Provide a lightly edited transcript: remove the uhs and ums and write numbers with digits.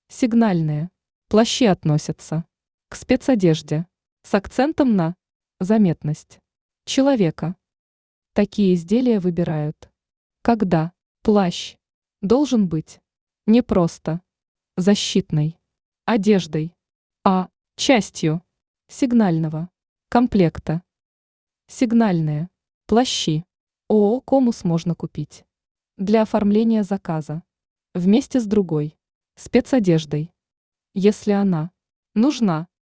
Сигнальные. Плащи относятся к спецодежде с акцентом на заметность человека. Такие изделия выбирают, когда плащ должен быть не просто защитной одеждой, а частью сигнального комплекта. Сигнальные плащи ООО «Комус» можно купить для оформления заказа вместе с другой спецодеждой, если она нужна